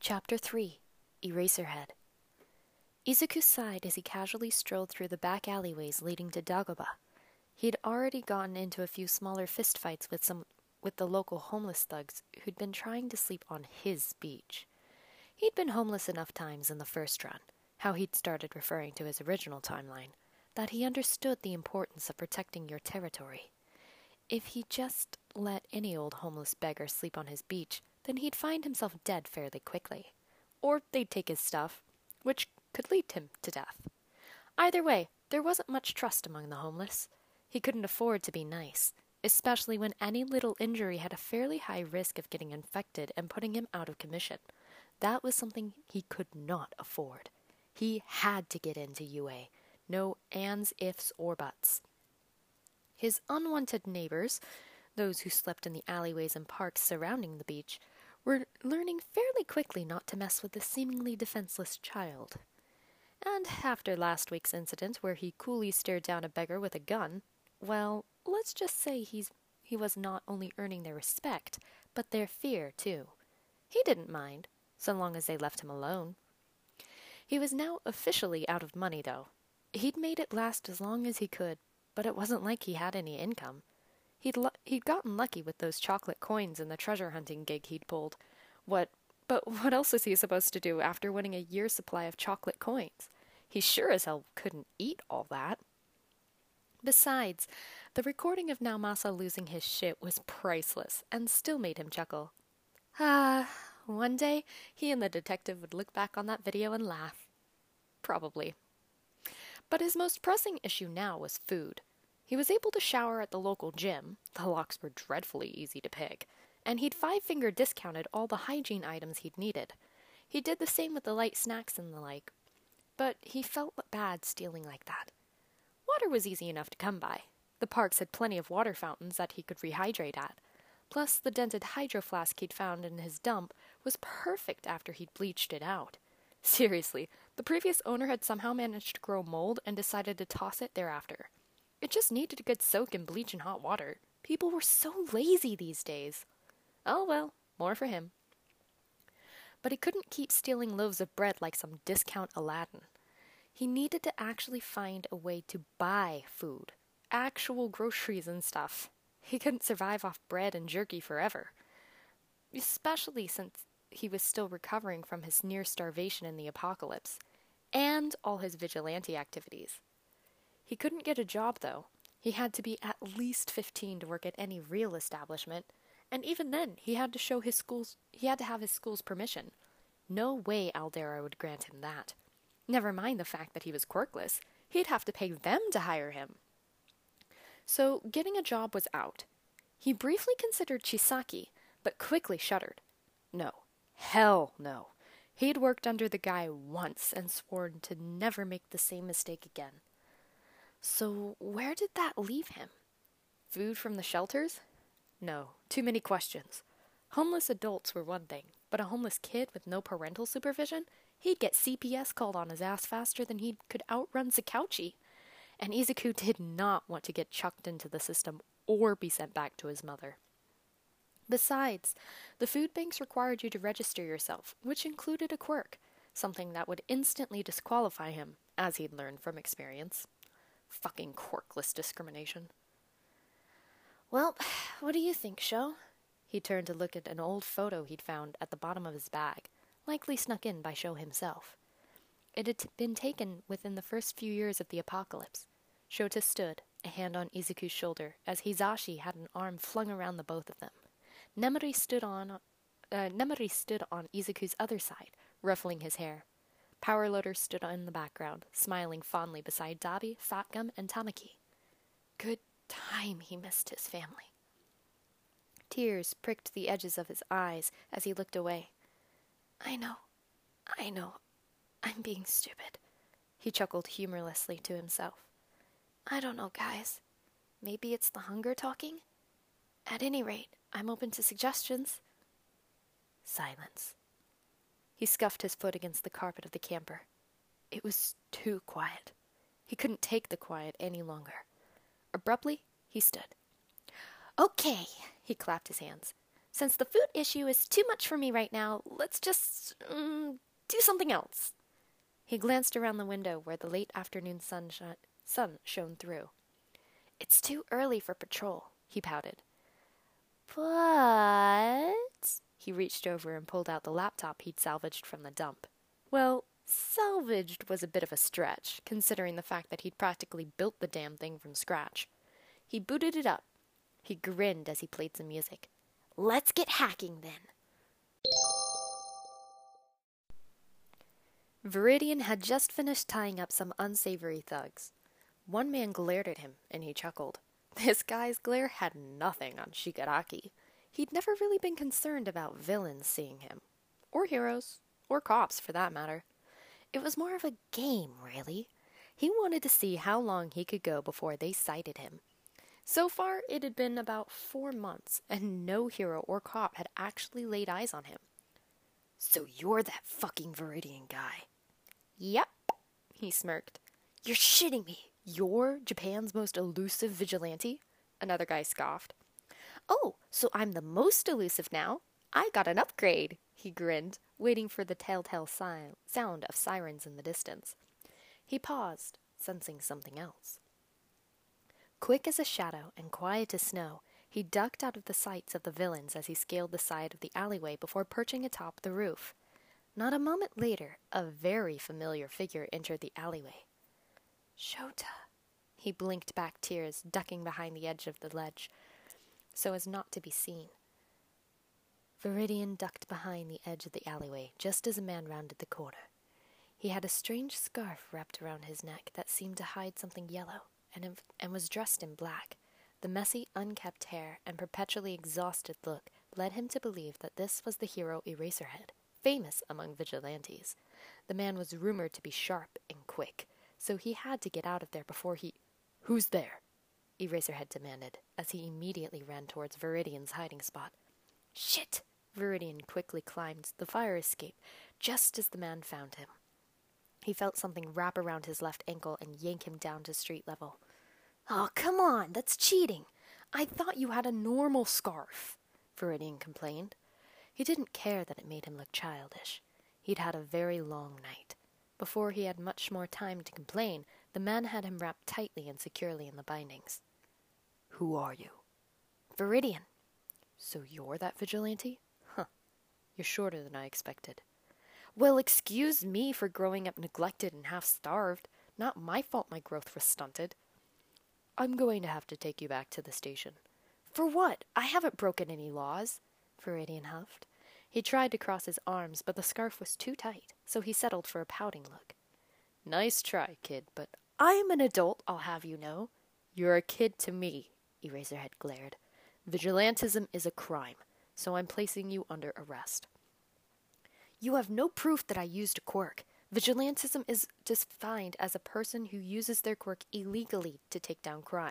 Chapter 3 Eraserhead. Izuku sighed as he casually strolled through the back alleyways leading to Dagoba. He'd already gotten into a few smaller fistfights with the local homeless thugs who'd been trying to sleep on his beach. He'd been homeless enough times in the first run, how he'd started referring to his original timeline, that he understood the importance of protecting your territory. If he just let any old homeless beggar sleep on his beach, then he'd find himself dead fairly quickly. Or they'd take his stuff, which could lead him to death. Either way, there wasn't much trust among the homeless. He couldn't afford to be nice, especially when any little injury had a fairly high risk of getting infected and putting him out of commission. That was something he could not afford. He had to get into UA. No ands, ifs, or buts. His unwanted neighbors, those who slept in the alleyways and parks surrounding the beach, were learning fairly quickly not to mess with the seemingly defenseless child. And after last week's incident where he coolly stared down a beggar with a gun, well, let's just say he was not only earning their respect, but their fear, too. He didn't mind, so long as they left him alone. He was now officially out of money, though. He'd made it last as long as he could, but it wasn't like he had any income. He'd gotten lucky with those chocolate coins and the treasure hunting gig he'd pulled. But what else was he supposed to do after winning a year's supply of chocolate coins? He sure as hell couldn't eat all that. Besides, the recording of Naomasa losing his shit was priceless and still made him chuckle. One day he and the detective would look back on that video and laugh. Probably. But his most pressing issue now was food. He was able to shower at the local gym, the locks were dreadfully easy to pick, and he'd five-finger discounted all the hygiene items he'd needed. He did the same with the light snacks and the like, but he felt bad stealing like that. Water was easy enough to come by. The parks had plenty of water fountains that he could rehydrate at. Plus, the dented hydro flask he'd found in his dump was perfect after he'd bleached it out. Seriously, the previous owner had somehow managed to grow mold and decided to toss it thereafter. It just needed a good soak in bleach and hot water. People were so lazy these days. Oh well, more for him. But he couldn't keep stealing loaves of bread like some discount Aladdin. He needed to actually find a way to buy food. Actual groceries and stuff. He couldn't survive off bread and jerky forever. Especially since he was still recovering from his near starvation in the apocalypse. And all his vigilante activities. He couldn't get a job, though. He had to be at least 15 to work at any real establishment, and even then he had to have his school's permission. No way Aldera would grant him that. Never mind the fact that he was quirkless. He'd have to pay them to hire him. So getting a job was out. He briefly considered Chisaki, but quickly shuddered. No. Hell no. He'd worked under the guy once and sworn to never make the same mistake again. So where did that leave him? Food from the shelters? No, too many questions. Homeless adults were one thing, but a homeless kid with no parental supervision? He'd get CPS called on his ass faster than he could outrun Sakauchi. And Izuku did not want to get chucked into the system or be sent back to his mother. Besides, the food banks required you to register yourself, which included a quirk, something that would instantly disqualify him, as he'd learned from experience. Fucking quirkless discrimination. Well, what do you think, Sho? He turned to look at an old photo he'd found at the bottom of his bag, likely snuck in by Sho himself. It had been taken within the first few years of the apocalypse. Shota stood, a hand on Izuku's shoulder, as Hizashi had an arm flung around the both of them. Nemuri stood on Izuku's other side, ruffling his hair. Powerloader stood in the background, smiling fondly beside Dabi, Fatgum, and Tamaki. Good time he missed his family. Tears pricked the edges of his eyes as he looked away. I know, I'm being stupid, he chuckled humorlessly to himself. I don't know, guys. Maybe it's the hunger talking? At any rate, I'm open to suggestions. Silence. He scuffed his foot against the carpet of the camper. It was too quiet. He couldn't take the quiet any longer. Abruptly, he stood. Okay, he clapped his hands. Since the food issue is too much for me right now, let's just do something else. He glanced around the window where the late afternoon sun shone through. It's too early for patrol, he pouted. But... He reached over and pulled out the laptop he'd salvaged from the dump. Well, salvaged was a bit of a stretch, considering the fact that he'd practically built the damn thing from scratch. He booted it up. He grinned as he played some music. Let's get hacking, then. Viridian had just finished tying up some unsavory thugs. One man glared at him, and he chuckled. This guy's glare had nothing on Shigaraki. He'd never really been concerned about villains seeing him. Or heroes. Or cops, for that matter. It was more of a game, really. He wanted to see how long he could go before they sighted him. So far, it had been about 4 months, and no hero or cop had actually laid eyes on him. So you're that fucking Viridian guy. Yep, he smirked. You're shitting me. You're Japan's most elusive vigilante? Another guy scoffed. Oh, so I'm the most elusive now? I got an upgrade, he grinned, waiting for the telltale sound of sirens in the distance. He paused, sensing something else. Quick as a shadow and quiet as snow, he ducked out of the sights of the villains as he scaled the side of the alleyway before perching atop the roof. Not a moment later, a very familiar figure entered the alleyway. Shota. He blinked back tears, ducking behind the edge of the ledge, so as not to be seen. Viridian ducked behind the edge of the alleyway just as a man rounded the corner. He had a strange scarf wrapped around his neck that seemed to hide something yellow, and was dressed in black. The messy, unkempt hair and perpetually exhausted look led him to believe that this was the hero Eraserhead, famous among vigilantes. The man was rumored to be sharp and quick, so he had to get out of there before he... Who's there? Eraserhead demanded, as he immediately ran towards Viridian's hiding spot. Shit! Viridian quickly climbed the fire escape, just as the man found him. He felt something wrap around his left ankle and yank him down to street level. Oh, come on, that's cheating. I thought you had a normal scarf, Viridian complained. He didn't care that it made him look childish. He'd had a very long night. Before he had much more time to complain, the man had him wrapped tightly and securely in the bindings. Who are you? Viridian. So you're that vigilante? Huh. You're shorter than I expected. Well, excuse me for growing up neglected and half-starved. Not my fault my growth was stunted. I'm going to have to take you back to the station. For what? I haven't broken any laws, Viridian huffed. He tried to cross his arms, but the scarf was too tight, so he settled for a pouting look. Nice try, kid, but I'm an adult, I'll have you know. You're a kid to me, Eraserhead glared. Vigilantism is a crime, so I'm placing you under arrest. You have no proof that I used a quirk. Vigilantism is defined as a person who uses their quirk illegally to take down crime.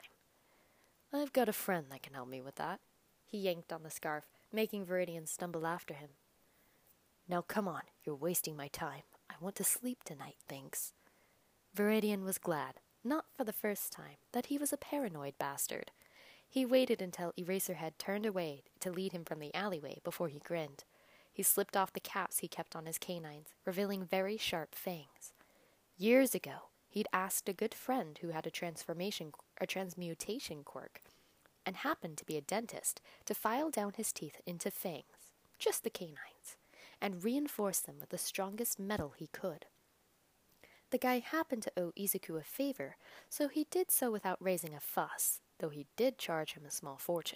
I've got a friend that can help me with that. He yanked on the scarf, making Viridian stumble after him. Now come on, you're wasting my time. I want to sleep tonight, thanks. Viridian was glad, not for the first time, that he was a paranoid bastard. He waited until Eraserhead turned away to lead him from the alleyway before he grinned. He slipped off the caps he kept on his canines, revealing very sharp fangs. Years ago, he'd asked a good friend who had a transmutation quirk, and happened to be a dentist, to file down his teeth into fangs, just the canines, and reinforce them with the strongest metal he could. The guy happened to owe Izuku a favor, so he did so without raising a fuss, though he did charge him a small fortune.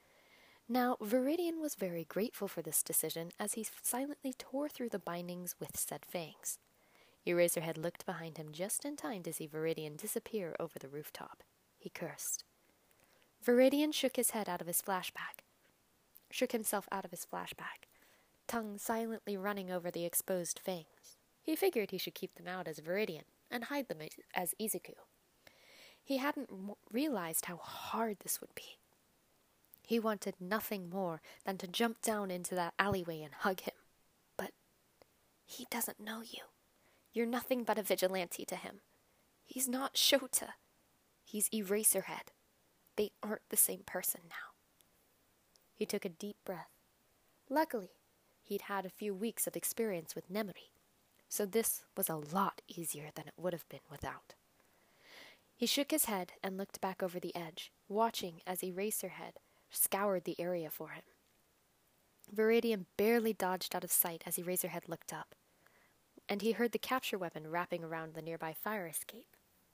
Now, Viridian was very grateful for this decision as he silently tore through the bindings with said fangs. Eraserhead looked behind him just in time to see Viridian disappear over the rooftop. He cursed. Viridian shook himself out of his flashback, tongue silently running over the exposed fangs. He figured he should keep them out as Viridian and hide them as Izuku. He hadn't realized how hard this would be. He wanted nothing more than to jump down into that alleyway and hug him. But he doesn't know you. You're nothing but a vigilante to him. He's not Shota. He's Eraserhead. They aren't the same person now. He took a deep breath Luckily, he'd had a few weeks of experience with Nemuri, so this was a lot easier than it would have been without. He shook his head and looked back over the edge, watching as Eraserhead scoured the area for him. Viridian barely dodged out of sight as Eraserhead looked up, and he heard the capture weapon wrapping around the nearby fire escape.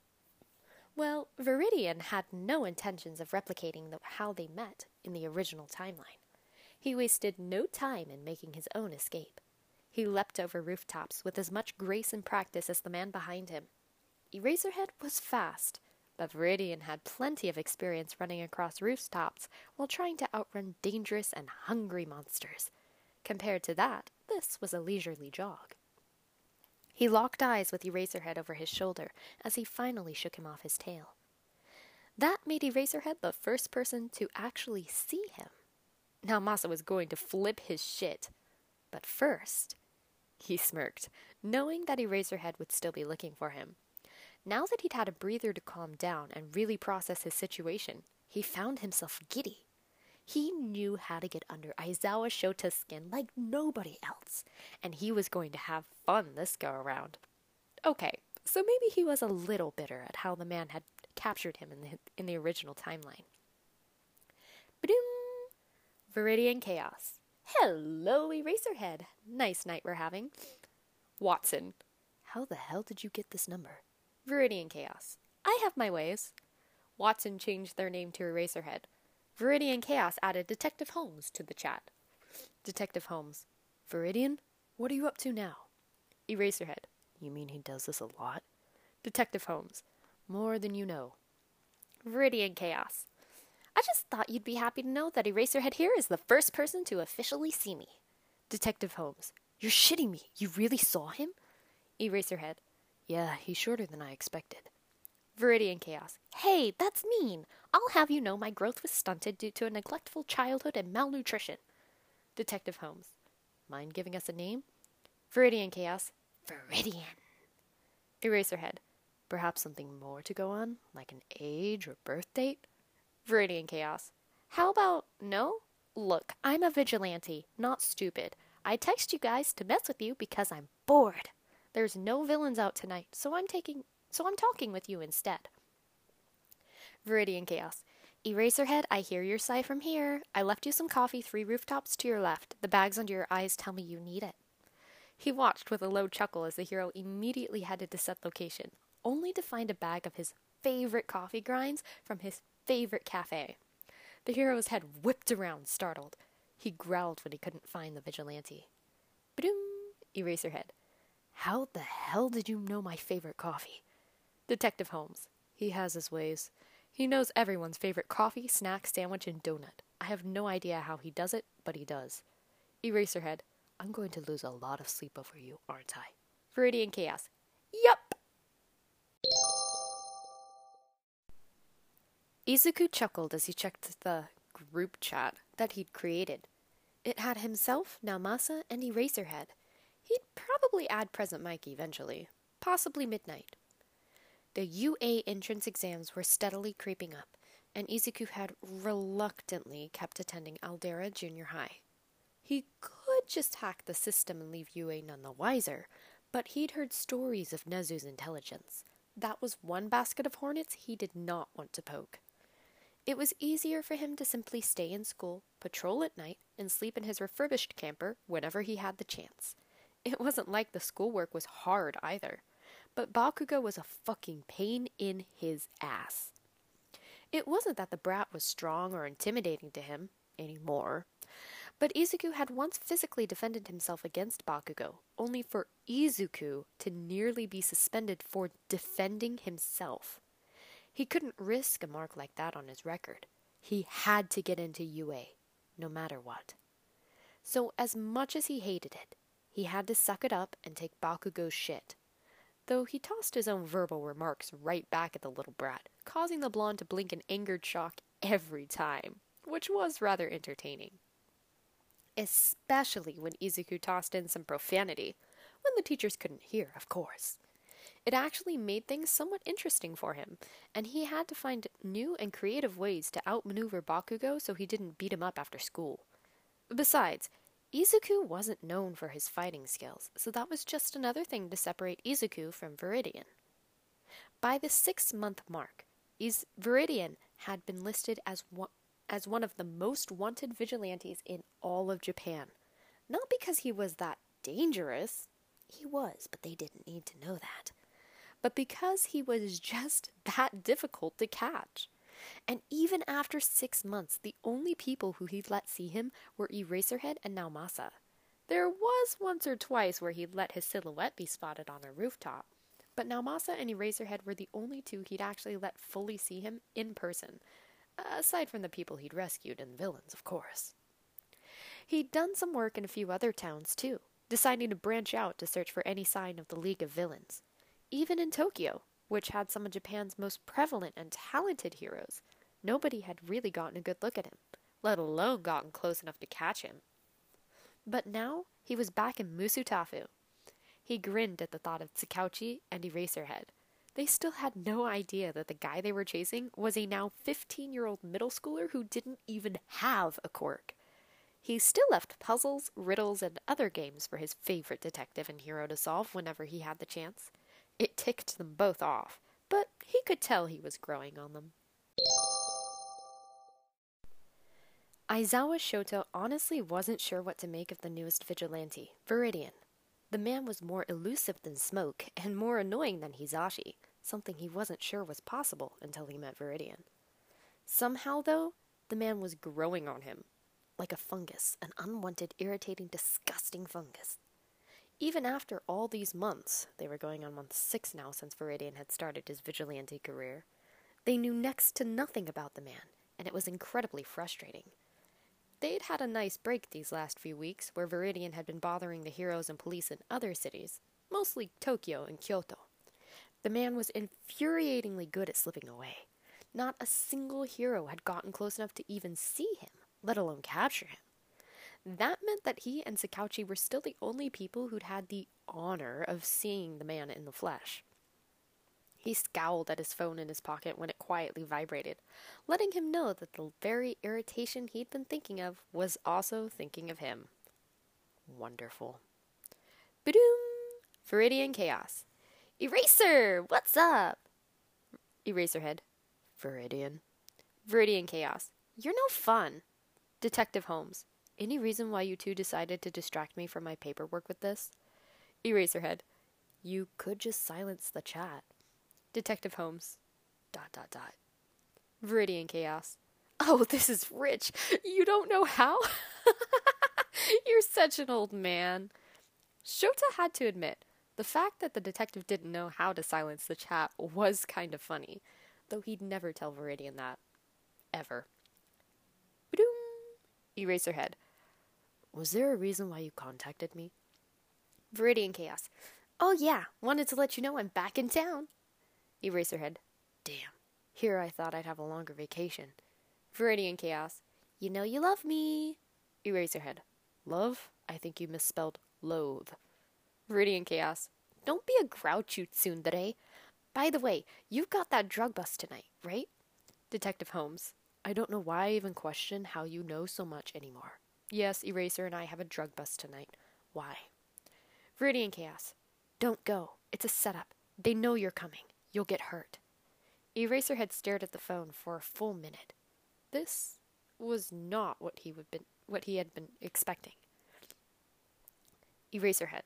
Well, Viridian had no intentions of replicating how they met in the original timeline. He wasted no time in making his own escape. He leapt over rooftops with as much grace and practice as the man behind him. Eraserhead was fast, but Viridian had plenty of experience running across rooftops while trying to outrun dangerous and hungry monsters. Compared to that, this was a leisurely jog. He locked eyes with Eraserhead over his shoulder as he finally shook him off his tail. That made Eraserhead the first person to actually see him. Now Masa was going to flip his shit. But first, he smirked, knowing that Eraserhead would still be looking for him. Now that he'd had a breather to calm down and really process his situation, he found himself giddy. He knew how to get under Aizawa Shota's skin like nobody else, and he was going to have fun this go-around. Okay, so maybe he was a little bitter at how the man had captured him in the original timeline. Ba-doom! Viridian Chaos. Hello, Eraserhead. Nice night we're having. Watson. How the hell did you get this number? Viridian Chaos. I have my ways. Watson changed their name to Eraserhead. Viridian Chaos added Detective Holmes to the chat. Detective Holmes. Viridian, what are you up to now? Eraserhead. You mean he does this a lot? Detective Holmes. More than you know. Viridian Chaos. I just thought you'd be happy to know that Eraserhead here is the first person to officially see me. Detective Holmes. You're shitting me. You really saw him? Eraserhead. Yeah, he's shorter than I expected. Viridian Chaos. Hey, that's mean. I'll have you know my growth was stunted due to a neglectful childhood and malnutrition. Detective Holmes. Mind giving us a name? Viridian Chaos. Viridian. Eraserhead. Perhaps something more to go on, like an age or birth date? Viridian Chaos. How about no? Look, I'm a vigilante, not stupid. I text you guys to mess with you because I'm bored. There's no villains out tonight, so I'm talking with you instead. Viridian Chaos. Eraserhead, I hear your sigh from here. I left you some coffee 3 rooftops to your left. The bags under your eyes tell me you need it. He watched with a low chuckle as the hero immediately headed to set location, only to find a bag of his favorite coffee grinds from his favorite cafe. The hero's head whipped around, startled. He growled when he couldn't find the vigilante. Ba-doom! Eraserhead. How the hell did you know my favorite coffee? Detective Holmes. He has his ways. He knows everyone's favorite coffee, snack, sandwich, and donut. I have no idea how he does it, but he does. Eraserhead. I'm going to lose a lot of sleep over you, aren't I? Viridian Chaos. Yup! Izuku chuckled as he checked the group chat that he'd created. It had himself, Naomasa, and Eraserhead. He'd probably add Present Mike eventually, possibly midnight. The UA entrance exams were steadily creeping up, and Izuku had reluctantly kept attending Aldera Junior High. He could just hack the system and leave UA none the wiser, but he'd heard stories of Nezu's intelligence. That was one basket of hornets he did not want to poke. It was easier for him to simply stay in school, patrol at night, and sleep in his refurbished camper whenever he had the chance. It wasn't like the schoolwork was hard either, but Bakugo was a fucking pain in his ass. It wasn't that the brat was strong or intimidating to him anymore, but Izuku had once physically defended himself against Bakugo, only for Izuku to nearly be suspended for defending himself. He couldn't risk a mark like that on his record. He had to get into UA, no matter what. So as much as he hated it, he had to suck it up and take Bakugo's shit. Though he tossed his own verbal remarks right back at the little brat, causing the blonde to blink in angered shock every time, which was rather entertaining. Especially when Izuku tossed in some profanity, when the teachers couldn't hear, of course. It actually made things somewhat interesting for him, and he had to find new and creative ways to outmaneuver Bakugo so he didn't beat him up after school. Besides, Izuku wasn't known for his fighting skills, so that was just another thing to separate Izuku from Viridian. By the 6-month mark, Viridian had been listed as one of the most wanted vigilantes in all of Japan. Not because he was that dangerous. He was, but they didn't need to know that. But because he was just that difficult to catch. And even after 6 months, the only people who he'd let see him were Eraserhead and Naomasa. There was once or twice where he'd let his silhouette be spotted on a rooftop, but Naomasa and Eraserhead were the only two he'd actually let fully see him in person, aside from the people he'd rescued and villains, of course. He'd done some work in a few other towns, too, deciding to branch out to search for any sign of the League of Villains. Even in Tokyo, which had some of Japan's most prevalent and talented heroes, nobody had really gotten a good look at him, let alone gotten close enough to catch him. But now he was back in Musutafu. He grinned at the thought of Tsukauchi and Eraserhead. They still had no idea that the guy they were chasing was a now 15-year-old middle schooler who didn't even have a quirk. He still left puzzles, riddles, and other games for his favorite detective and hero to solve whenever he had the chance. It ticked them both off, but he could tell he was growing on them. Aizawa Shoto honestly wasn't sure what to make of the newest vigilante, Viridian. The man was more elusive than Smoke, and more annoying than Hizashi, something he wasn't sure was possible until he met Viridian. Somehow, though, the man was growing on him, like a fungus, an unwanted, irritating, disgusting fungus. Even after all these months, they were going on month 6 now since Viridian had started his vigilante career, they knew next to nothing about the man, and it was incredibly frustrating. They'd had a nice break these last few weeks, where Viridian had been bothering the heroes and police in other cities, mostly Tokyo and Kyoto. The man was infuriatingly good at slipping away. Not a single hero had gotten close enough to even see him, let alone capture him. That meant that he and Tsukauchi were still the only people who'd had the honor of seeing the man in the flesh. He scowled at his phone in his pocket when it quietly vibrated, letting him know that the very irritation he'd been thinking of was also thinking of him. Wonderful. Ba-doom! Viridian Chaos. Eraser! What's up? Eraserhead. Viridian. Viridian Chaos. You're no fun. Detective Holmes. Any reason why you two decided to distract me from my paperwork with this? Eraserhead. You could just silence the chat. Detective Holmes. ... Viridian Chaos. Oh, this is rich. You don't know how? You're such an old man. Shota had to admit, the fact that the detective didn't know how to silence the chat was kind of funny, though he'd never tell Viridian that. Ever. Ba-doom! Eraserhead. Was there a reason why you contacted me? Viridian Chaos. Oh yeah, wanted to let you know I'm back in town. Eraserhead. Damn. Here I thought I'd have a longer vacation. Viridian Chaos. You know you love me. Eraserhead. Love? I think you misspelled loathe. Viridian Chaos. Don't be a grouch, you tsundere. By the way, you've got that drug bust tonight, right? Detective Holmes. I don't know why I even question how you know so much anymore. Yes, Eraser and I have a drug bust tonight. Why? Viridian Chaos. Don't go. It's a setup. They know you're coming. You'll get hurt. Eraserhead stared at the phone for a full minute. This was not what he had been expecting. Eraserhead.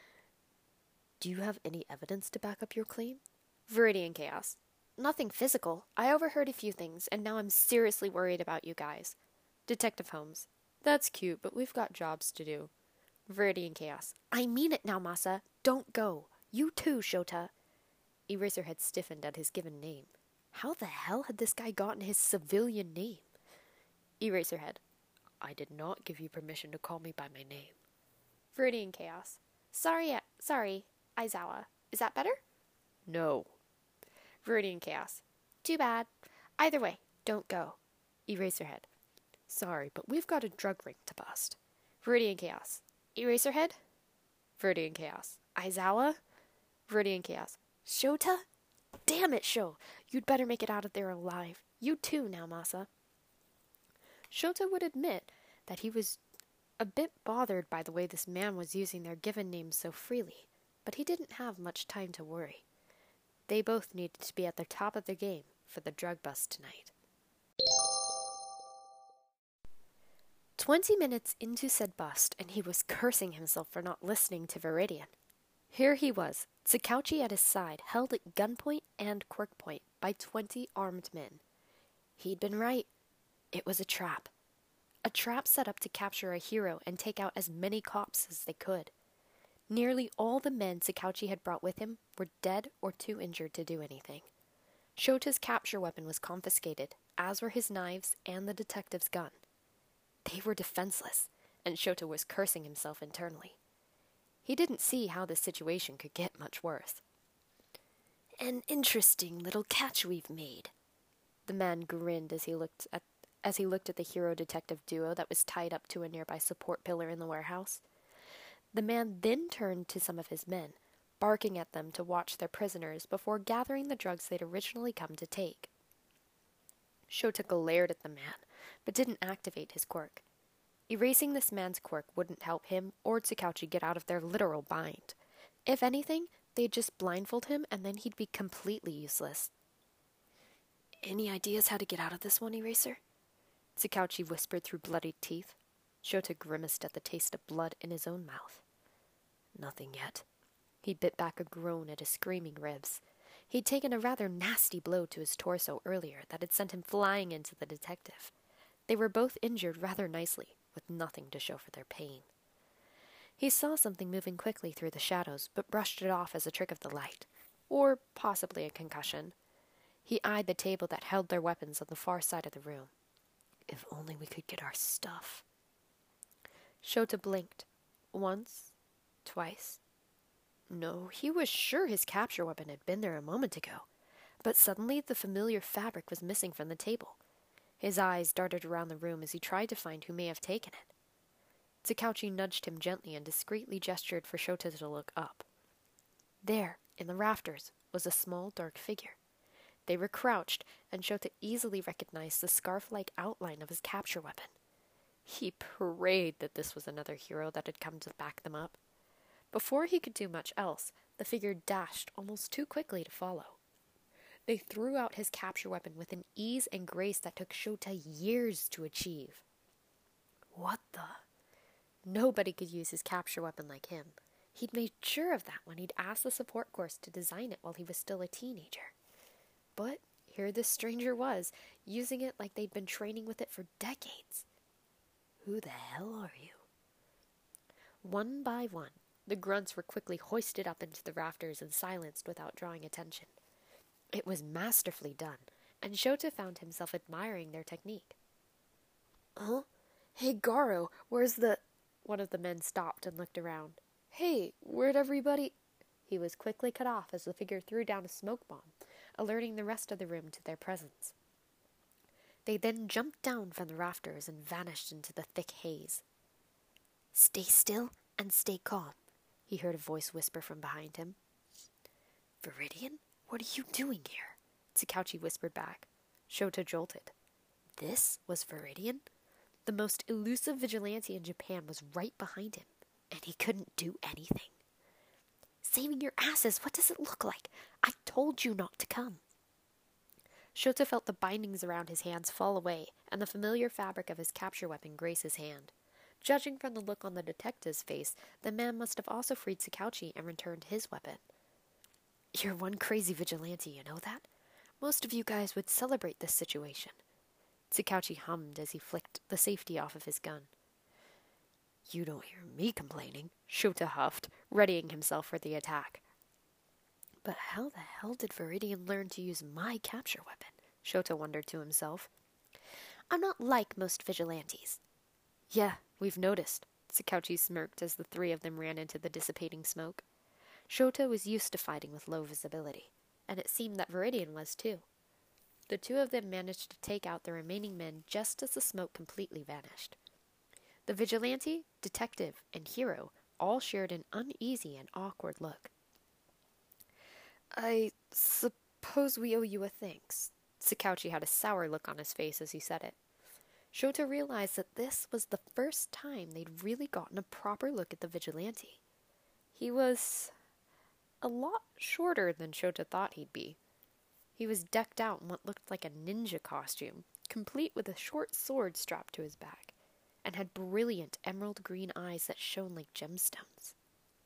Do you have any evidence to back up your claim? Viridian Chaos. Nothing physical. I overheard a few things, and now I'm seriously worried about you guys. Detective Holmes. That's cute, but we've got jobs to do. Viridian Chaos. I mean it now, Masa. Don't go. You too, Shota. Eraserhead stiffened at his given name. How the hell had this guy gotten his civilian name? Eraserhead. I did not give you permission to call me by my name. Viridian Chaos. Sorry, Aizawa. Is that better? No. Viridian Chaos. Too bad. Either way, don't go. Eraserhead. Sorry, but we've got a drug ring to bust. Viridian Chaos. Eraserhead? Viridian Chaos. Aizawa? Viridian Chaos. Shota? Damn it, Sho. You'd better make it out of there alive. You too, now, Masa. Shota would admit that he was a bit bothered by the way this man was using their given names so freely, but he didn't have much time to worry. They both needed to be at the top of their game for the drug bust tonight. 20 minutes into said bust, and he was cursing himself for not listening to Viridian. Here he was, Tsukauchi at his side, held at gunpoint and quirk point by 20 armed men. He'd been right. It was a trap. A trap set up to capture a hero and take out as many cops as they could. Nearly all the men Tsukauchi had brought with him were dead or too injured to do anything. Shota's capture weapon was confiscated, as were his knives and the detective's gun. They were defenseless, and Shota was cursing himself internally. He didn't see how this situation could get much worse. "An interesting little catch we've made." The man grinned as he looked at the hero-detective duo that was tied up to a nearby support pillar in the warehouse. The man then turned to some of his men, barking at them to watch their prisoners before gathering the drugs they'd originally come to take. Shota glared at the man, but didn't activate his quirk. Erasing this man's quirk wouldn't help him or Tsukauchi get out of their literal bind. If anything, they'd just blindfold him and then he'd be completely useless. "Any ideas how to get out of this one, Eraser?" Tsukauchi whispered through bloodied teeth. Shota grimaced at the taste of blood in his own mouth. "Nothing yet." He bit back a groan at his screaming ribs. He'd taken a rather nasty blow to his torso earlier that had sent him flying into the detective. They were both injured rather nicely, with nothing to show for their pain. He saw something moving quickly through the shadows, but brushed it off as a trick of the light, or possibly a concussion. He eyed the table that held their weapons on the far side of the room. If only we could get our stuff. Shota blinked. Once, twice. No, he was sure his capture weapon had been there a moment ago, but suddenly the familiar fabric was missing from the table. His eyes darted around the room as he tried to find who may have taken it. Tsukauchi nudged him gently and discreetly gestured for Shota to look up. There, in the rafters, was a small dark figure. They were crouched, and Shota easily recognized the scarf-like outline of his capture weapon. He prayed that this was another hero that had come to back them up. Before he could do much else, the figure dashed almost too quickly to follow. They threw out his capture weapon with an ease and grace that took Shota years to achieve. What the? Nobody could use his capture weapon like him. He'd made sure of that when he'd asked the support course to design it while he was still a teenager. But here this stranger was, using it like they'd been training with it for decades. Who the hell are you? One by one, the grunts were quickly hoisted up into the rafters and silenced without drawing attention. It was masterfully done, and Shota found himself admiring their technique. Huh? Hey, Garo, where's the... One of the men stopped and looked around. Hey, where'd everybody... He was quickly cut off as the figure threw down a smoke bomb, alerting the rest of the room to their presence. They then jumped down from the rafters and vanished into the thick haze. Stay still and stay calm, he heard a voice whisper from behind him. Viridian, what are you doing here? Tsukauchi whispered back. Shota jolted. This was Viridian? The most elusive vigilante in Japan was right behind him, and he couldn't do anything. Saving your asses, what does it look like? I told you not to come. Shota felt the bindings around his hands fall away, and the familiar fabric of his capture weapon grace his hand. Judging from the look on the detective's face, the man must have also freed Tsukauchi and returned his weapon. You're one crazy vigilante, you know that? Most of you guys would celebrate this situation. Tsukauchi hummed as he flicked the safety off of his gun. You don't hear me complaining, Shota huffed, readying himself for the attack. But how the hell did Viridian learn to use my capture weapon? Shota wondered to himself. I'm not like most vigilantes. Yeah, we've noticed, Tsukauchi smirked as the three of them ran into the dissipating smoke. Shota was used to fighting with low visibility, and it seemed that Viridian was too. The two of them managed to take out the remaining men just as the smoke completely vanished. The vigilante, detective, and hero all shared an uneasy and awkward look. I suppose we owe you a thanks. Tsukauchi had a sour look on his face as he said it. Shota realized that this was the first time they'd really gotten a proper look at the vigilante. He was a lot shorter than Shota thought he'd be. He was decked out in what looked like a ninja costume, complete with a short sword strapped to his back, and had brilliant emerald green eyes that shone like gemstones.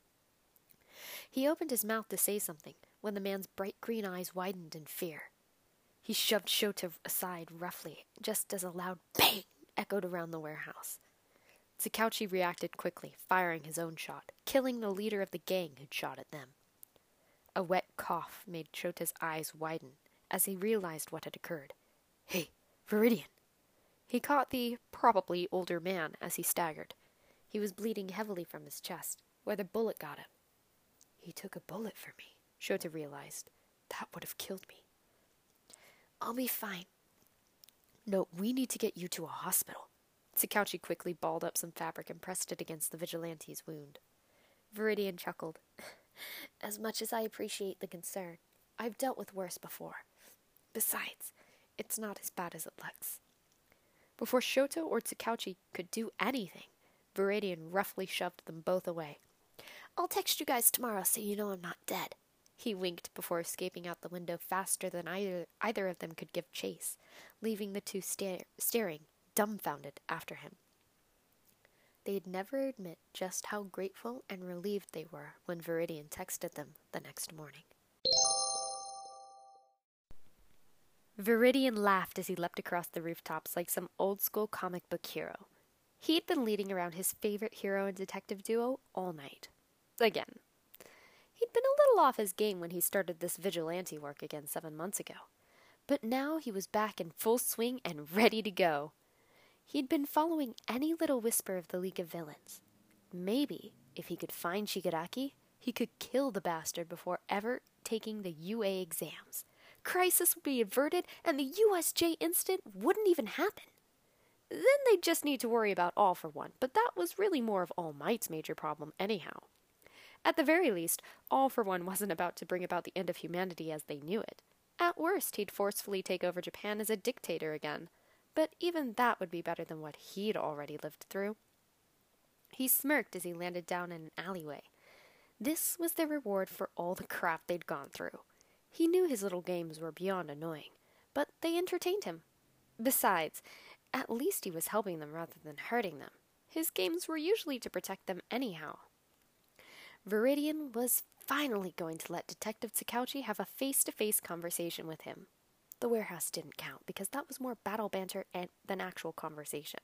He opened his mouth to say something when the man's bright green eyes widened in fear. He shoved Shota aside roughly, just as a loud bang echoed around the warehouse. Tsukauchi reacted quickly, firing his own shot, killing the leader of the gang who'd shot at them. A wet cough made Shota's eyes widen as he realized what had occurred. "Hey, Viridian!" He caught the probably older man as he staggered. He was bleeding heavily from his chest, where the bullet got him. He took a bullet for me, Shota realized. That would have killed me. I'll be fine. No, we need to get you to a hospital. Tsukauchi quickly balled up some fabric and pressed it against the vigilante's wound. Viridian chuckled. As much as I appreciate the concern, I've dealt with worse before. Besides, it's not as bad as it looks. Before Shota or Tsukauchi could do anything, Viridian roughly shoved them both away. I'll text you guys tomorrow so you know I'm not dead. He winked before escaping out the window faster than either of them could give chase, leaving the two staring, dumbfounded, after him. They'd never admit just how grateful and relieved they were when Viridian texted them the next morning. Viridian laughed as he leapt across the rooftops like some old-school comic book hero. He'd been leading around his favorite hero and detective duo all night. Again. He'd been a little off his game when he started this vigilante work again 7 months ago. But now he was back in full swing and ready to go. He'd been following any little whisper of the League of Villains. Maybe, if he could find Shigaraki, he could kill the bastard before ever taking the UA exams. Crisis would be averted, and the USJ incident wouldn't even happen. Then they'd just need to worry about All for One, but that was really more of All Might's major problem anyhow. At the very least, All for One wasn't about to bring about the end of humanity as they knew it. At worst, he'd forcefully take over Japan as a dictator again. But even that would be better than what he'd already lived through. He smirked as he landed down in an alleyway. This was the reward for all the crap they'd gone through. He knew his little games were beyond annoying, but they entertained him. Besides, at least he was helping them rather than hurting them. His games were usually to protect them anyhow. Viridian was finally going to let Detective Tsukauchi have a face-to-face conversation with him. The warehouse didn't count, because that was more battle banter than actual conversation.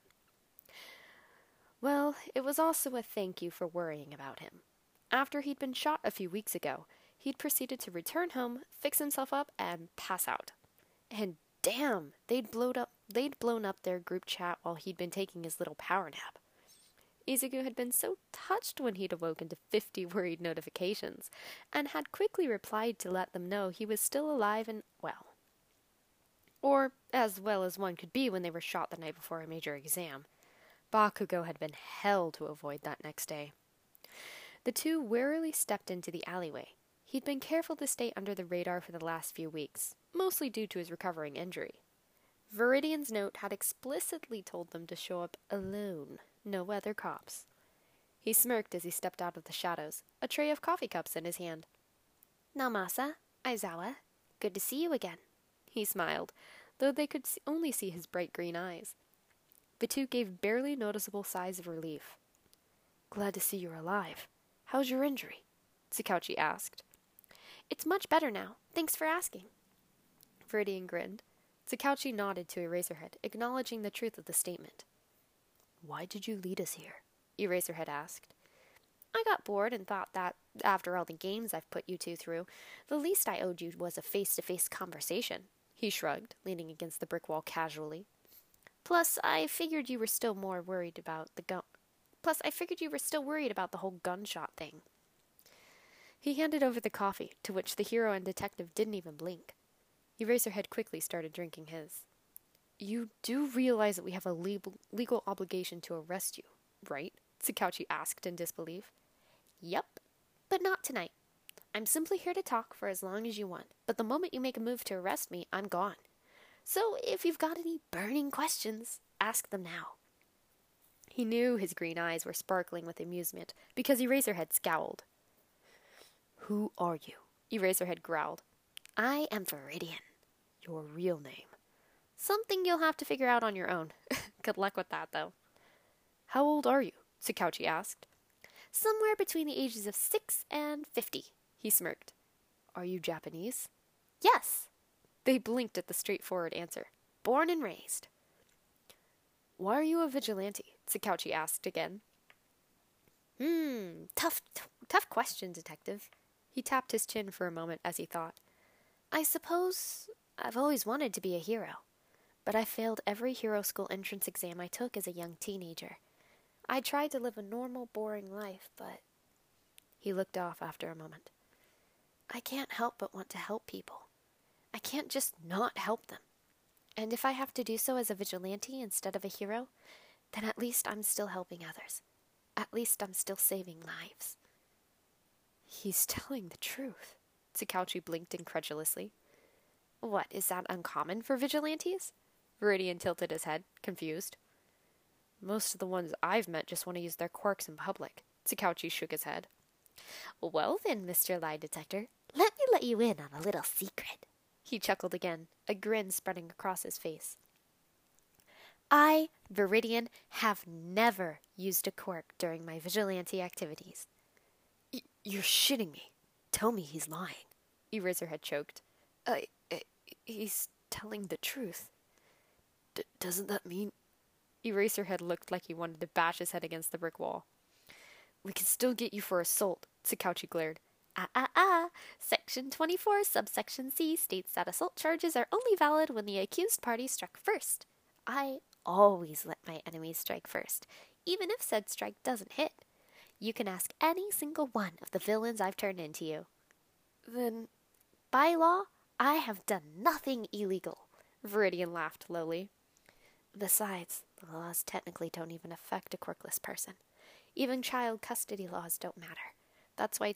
Well, it was also a thank you for worrying about him. After he'd been shot a few weeks ago, he'd proceeded to return home, fix himself up, and pass out. And damn, they'd blown up their group chat while he'd been taking his little power nap. Izuku had been so touched when he'd awoken to 50 worried notifications, and had quickly replied to let them know he was still alive and well. Or as well as one could be when they were shot the night before a major exam. Bakugo had been hell to avoid that next day. The two warily stepped into the alleyway. He'd been careful to stay under the radar for the last few weeks, mostly due to his recovering injury. Viridian's note had explicitly told them to show up alone, no other cops. He smirked as he stepped out of the shadows, a tray of coffee cups in his hand. Namasa, Aizawa, good to see you again. He smiled, though they could only see his bright green eyes. The two gave barely noticeable sighs of relief. Glad to see you're alive. How's your injury? Tsukauchi asked. It's much better now. Thanks for asking. Viridian grinned. Tsukauchi nodded to Eraserhead, acknowledging the truth of the statement. Why did you lead us here? Eraserhead asked. I got bored and thought that, after all the games I've put you two through, the least I owed you was a face-to-face conversation. He shrugged, leaning against the brick wall casually. Plus, I figured you were still worried about the whole gunshot thing. He handed over the coffee, to which the hero and detective didn't even blink. Eraserhead quickly started drinking his. You do realize that we have a legal obligation to arrest you, right? Tsukauchi asked in disbelief. Yep, but not tonight. I'm simply here to talk for as long as you want, but the moment you make a move to arrest me, I'm gone. So if you've got any burning questions, Ask them now." He knew his green eyes were sparkling with amusement, because Eraserhead scowled. "Who are you?" Eraserhead growled. "I am Viridian." "Your real name?" "Something you'll have to figure out on your own." Good luck with that, though. "How old are you?" Tsukauchi asked. "Somewhere between the ages of 6 and 50, he smirked. "Are you Japanese?" "Yes." They blinked at the straightforward answer. "Born and raised." "Why are you a vigilante?" Tsukauchi asked again. Tough question, Detective." He tapped his chin for a moment as he thought. "I suppose I've always wanted to be a hero, but I failed every hero school entrance exam I took as a young teenager. I tried to live a normal, boring life, but..." He looked off after a moment. "I can't help but want to help people. I can't just not help them. And if I have to do so as a vigilante instead of a hero, then at least I'm still helping others. At least I'm still saving lives." "He's telling the truth." Tsukauchi blinked incredulously. "What, is that uncommon for vigilantes?" Viridian tilted his head, confused. "Most of the ones I've met just want to use their quirks in public." Tsukauchi shook his head. "Well then, Mr. Lie Detector, let me let you in on a little secret." He chuckled again, a grin spreading across his face. "I, Viridian, have never used a quirk during my vigilante activities." You're shitting me. Tell me he's lying." Eraserhead choked. He's telling the truth." Doesn't that mean..." Eraserhead looked like he wanted to bash his head against the brick wall. "We can still get you for assault," Tsukauchi glared. Section 24, subsection C states that assault charges are only valid when the accused party struck first. I always let my enemies strike first, even if said strike doesn't hit. You can ask any single one of the villains I've turned into you." "Then, by law, I have done nothing illegal." Viridian laughed lowly. "Besides, the laws technically don't even affect a quirkless person. Even child custody laws don't matter. That's why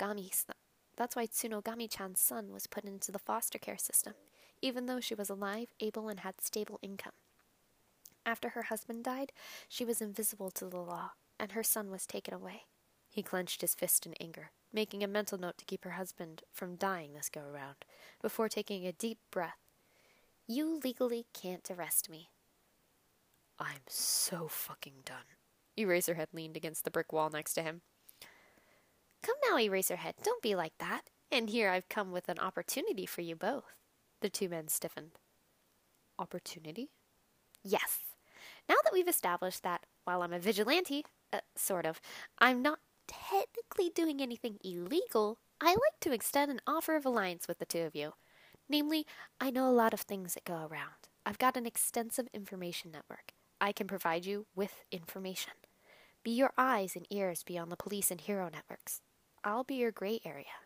Tsunogami-chan's son was put into the foster care system, even though she was alive, able, and had stable income. After her husband died, she was invisible to the law, and her son was taken away." He clenched his fist in anger, making a mental note to keep her husband from dying this go-around, before taking a deep breath. "You legally can't arrest me." "I'm so fucking done." Eraserhead leaned against the brick wall next to him. "Come now, Eraserhead, don't be like that. And here I've come with an opportunity for you both." The two men stiffened. "Opportunity?" "Yes. Now that we've established that, while I'm a vigilante, sort of, I'm not technically doing anything illegal, I like to extend an offer of alliance with the two of you. Namely, I know a lot of things that go around. I've got an extensive information network. I can provide you with information. Be your eyes and ears beyond the police and hero networks. I'll be your gray area."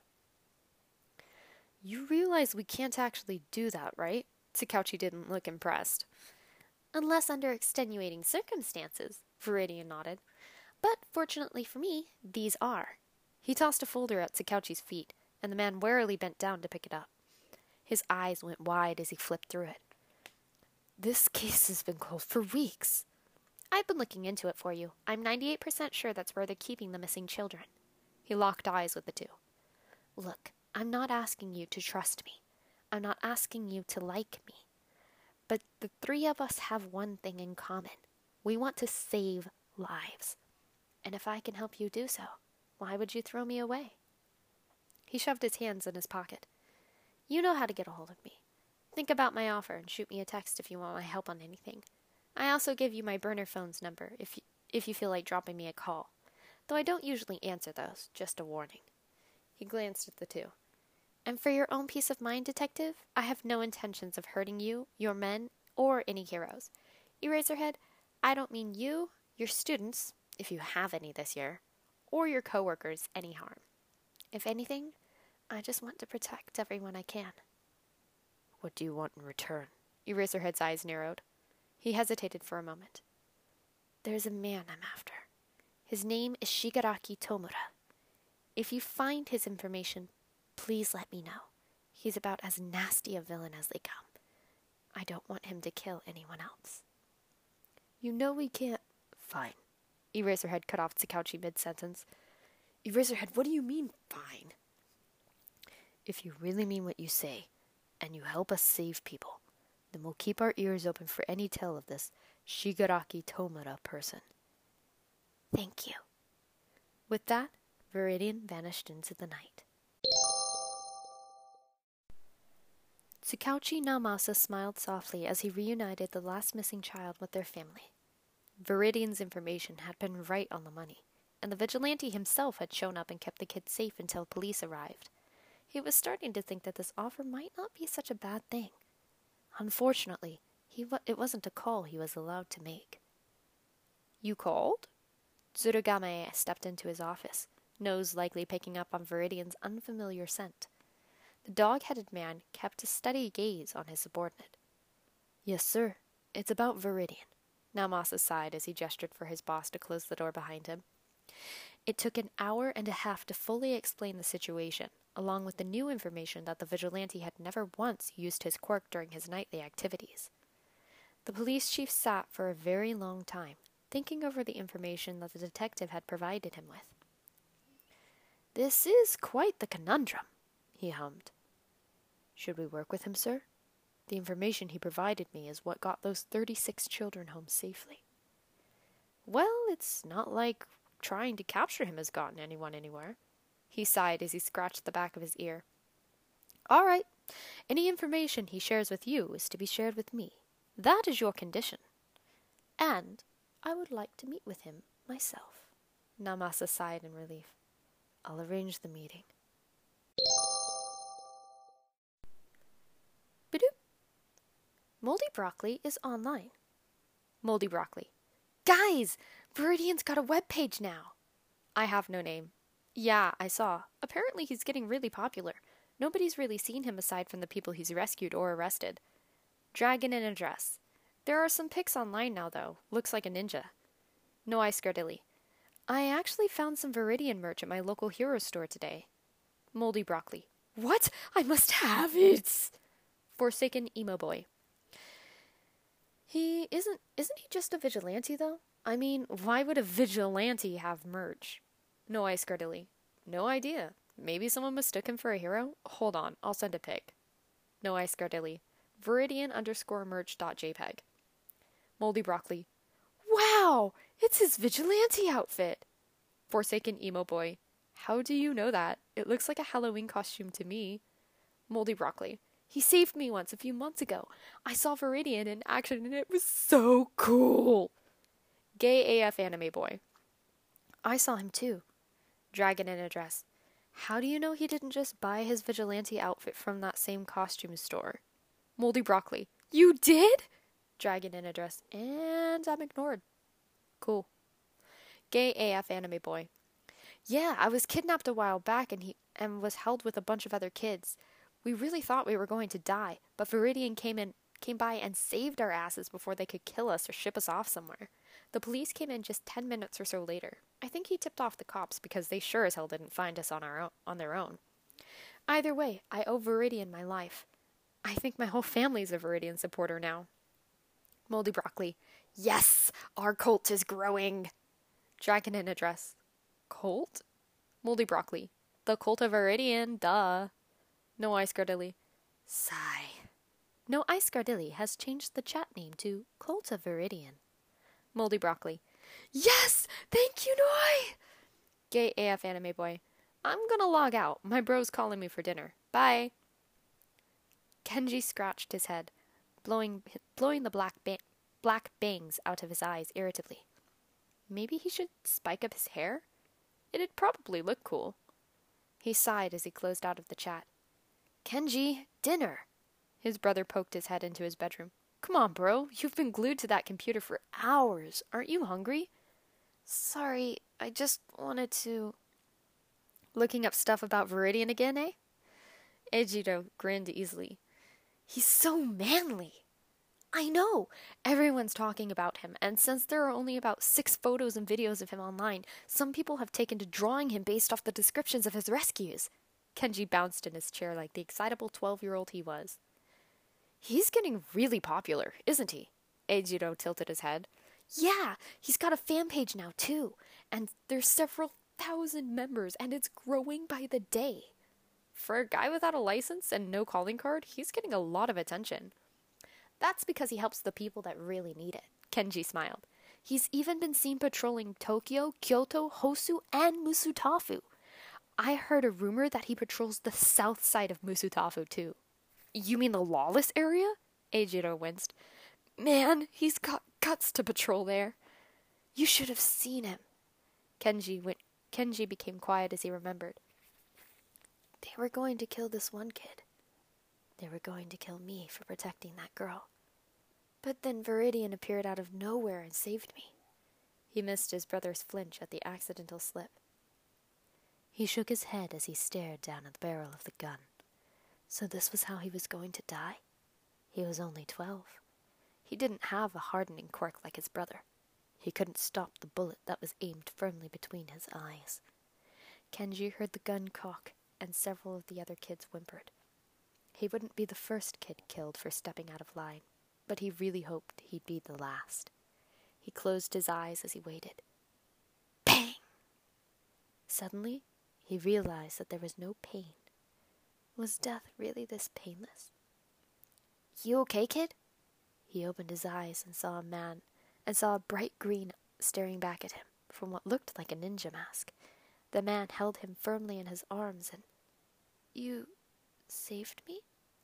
"You realize we can't actually do that, right?" Tsukauchi didn't look impressed. "Unless under extenuating circumstances," Viridian nodded. "But fortunately for me, these are." He tossed a folder at Tsukauchi's feet, and the man warily bent down to pick it up. His eyes went wide as he flipped through it. "This case has been cold for weeks." "I've been looking into it for you. I'm 98% sure that's where they're keeping the missing children." He locked eyes with the two. "Look, I'm not asking you to trust me. I'm not asking you to like me. But the three of us have one thing in common. We want to save lives. And if I can help you do so, why would you throw me away?" He shoved his hands in his pocket. "You know how to get a hold of me. Think about my offer and shoot me a text if you want my help on anything. I also give you my burner phone's number if you feel like dropping me a call. Though I don't usually answer those, just a warning." He glanced at the two. "And for your own peace of mind, Detective, I have no intentions of hurting you, your men, or any heroes. Eraserhead, I don't mean you, your students, if you have any this year, or your coworkers any harm. If anything, I just want to protect everyone I can." "What do you want in return?" Eraserhead's eyes narrowed. He hesitated for a moment. "There's a man I'm after. His name is Shigaraki Tomura. If you find his information, please let me know. He's about as nasty a villain as they come. I don't want him to kill anyone else." You know we can't... Fine. Eraserhead cut off Tsukauchi mid-sentence. Eraserhead, what do you mean, fine? If you really mean what you say, and you help us save people, then we'll keep our ears open for any tale of this Shigaraki Tomura person. Thank you. With that, Viridian vanished into the night. Tsukauchi Naomasa smiled softly as he reunited the last missing child with their family. Viridian's information had been right on the money, and the vigilante himself had shown up and kept the kid safe until police arrived. He was starting to think that this offer might not be such a bad thing. Unfortunately, it wasn't a call he was allowed to make. You called? Tsurugame stepped into his office, nose likely picking up on Viridian's unfamiliar scent. The dog-headed man kept a steady gaze on his subordinate. Yes, sir. It's about Viridian. Naomasa sighed as he gestured for his boss to close the door behind him. It took an hour and a half to fully explain the situation, along with the new information that the vigilante had never once used his quirk during his nightly activities. The police chief sat for a very long time, thinking over the information that the detective had provided him with. This is quite the conundrum, he hummed. Should we work with him, sir? The information he provided me is what got those 36 children home safely. Well, it's not like trying to capture him has gotten anyone anywhere. He sighed as he scratched the back of his ear. All right. Any information he shares with you is to be shared with me. That is your condition. And I would like to meet with him myself. Naomasa sighed in relief. I'll arrange the meeting. Badoop. Moldy Broccoli is online. Moldy Broccoli. Guys! Viridian's got a webpage now. I have no name. Yeah, I saw. Apparently he's getting really popular. Nobody's really seen him aside from the people he's rescued or arrested. Dragon in a dress. There are some pics online now, though. Looks like a ninja. No Ice Gardilli. I actually found some Viridian merch at my local hero store today. Moldy Broccoli. What? I must have it! Forsaken Emo Boy. Isn't he just a vigilante, though? I mean, why would a vigilante have merch? No Ice Gardilli. No idea. Maybe someone mistook him for a hero? Hold on, I'll send a pic. No Ice Gardilli. Viridian_merch.jpg. Moldy Broccoli. Wow! It's his vigilante outfit! Forsaken Emo Boy. How do you know that? It looks like a Halloween costume to me. Moldy Broccoli. He saved me once a few months ago. I saw Viridian in action and it was so cool. Gay AF Anime Boy. I saw him too. Dragon in a dress. How do you know he didn't just buy his vigilante outfit from that same costume store? Moldy Broccoli. You did? Dragon in a dress. And I'm ignored. Cool. Gay AF Anime Boy. Yeah, I was kidnapped a while back and was held with a bunch of other kids. We really thought we were going to die, but Viridian came by and saved our asses before they could kill us or ship us off somewhere. The police came in just 10 minutes or so later. I think he tipped off the cops because they sure as hell didn't find us on their own. Either way, I owe Viridian my life. I think my whole family's a Viridian supporter now. Moldy Broccoli. Yes! Our cult is growing! Dragon in a dress. Cult? Moldy Broccoli. The cult of Viridian, duh. No Ice Gardilli. Sigh. No Ice Gardilli has changed the chat name to Cult of Viridian. Moldy Broccoli. Yes! Thank you, Noi! Gay AF Anime Boy. I'm gonna log out. My bro's calling me for dinner. Bye. Kenji scratched his head, blowing the black bangs out of his eyes irritably. Maybe he should spike up his hair? It'd probably look cool. He sighed as he closed out of the chat. Kenji, dinner! His brother poked his head into his bedroom. Come on, bro. You've been glued to that computer for hours. Aren't you hungry? Sorry, I just wanted to... Looking up stuff about Viridian again, eh? Eijiro grinned easily. He's so manly. I know. Everyone's talking about him, and since there are only about 6 photos and videos of him online, some people have taken to drawing him based off the descriptions of his rescues. Kenji bounced in his chair like the excitable 12-year-old he was. He's getting really popular, isn't he? Eijiro tilted his head. Yeah, he's got a fan page now, too. And there's several thousand members, and it's growing by the day. For a guy without a license and no calling card, he's getting a lot of attention. That's because he helps the people that really need it, Kenji smiled. He's even been seen patrolling Tokyo, Kyoto, Hosu, and Musutafu. I heard a rumor that he patrols the south side of Musutafu, too. You mean the lawless area? Eijiro winced. Man, he's got guts to patrol there. You should have seen him. Kenji became quiet as he remembered. They were going to kill this one kid. They were going to kill me for protecting that girl. But then Viridian appeared out of nowhere and saved me. He missed his brother's flinch at the accidental slip. He shook his head as he stared down at the barrel of the gun. So this was how he was going to die? He was only 12. He didn't have a hardening quirk like his brother. He couldn't stop the bullet that was aimed firmly between his eyes. Kenji heard the gun cock, and several of the other kids whimpered. He wouldn't be the first kid killed for stepping out of line, but he really hoped he'd be the last. He closed his eyes as he waited. Bang! Suddenly, he realized that there was no pain. Was death really this painless? You okay, kid? He opened his eyes and saw a bright green staring back at him from what looked like a ninja mask. The man held him firmly in his arms and... You saved me?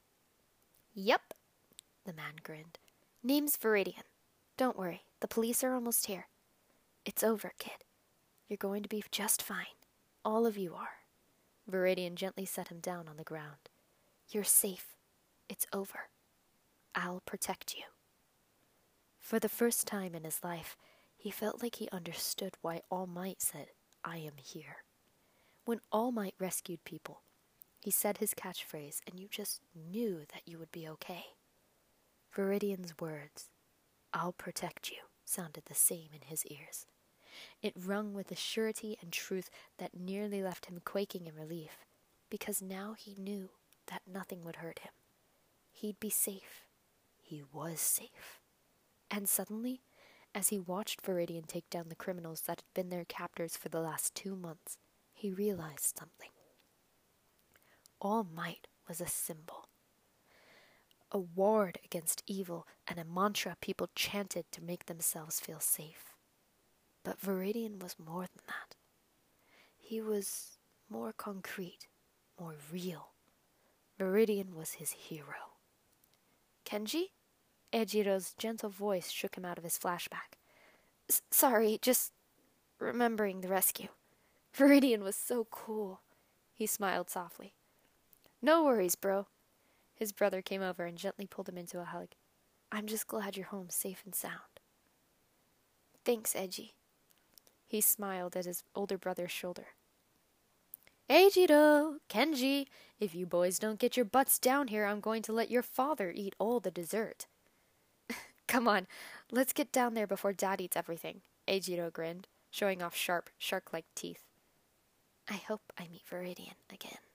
Yep, the man grinned. Name's Viridian. Don't worry, the police are almost here. It's over, kid. You're going to be just fine. All of you are. Viridian gently set him down on the ground. You're safe. It's over. I'll protect you. For the first time in his life, he felt like he understood why All Might said, I am here. When All Might rescued people, he said his catchphrase and you just knew that you would be okay. Viridian's words, I'll protect you, sounded the same in his ears. It rung with a surety and truth that nearly left him quaking in relief, because now he knew that nothing would hurt him. He'd be safe. He was safe. And suddenly, as he watched Viridian take down the criminals that had been their captors for the last 2 months, he realized something. All Might was a symbol. A ward against evil and a mantra people chanted to make themselves feel safe. But Viridian was more than that. He was more concrete, more real. Viridian was his hero. Kenji? Eijiro's gentle voice shook him out of his flashback. Sorry, just remembering the rescue. Viridian was so cool. He smiled softly. No worries, bro. His brother came over and gently pulled him into a hug. I'm just glad you're home safe and sound. Thanks, Eiji. He smiled at his older brother's shoulder. Eijiro, Kenji, if you boys don't get your butts down here, I'm going to let your father eat all the dessert. Come on, let's get down there before Dad eats everything, Eijiro grinned, showing off sharp, shark-like teeth. I hope I meet Viridian again.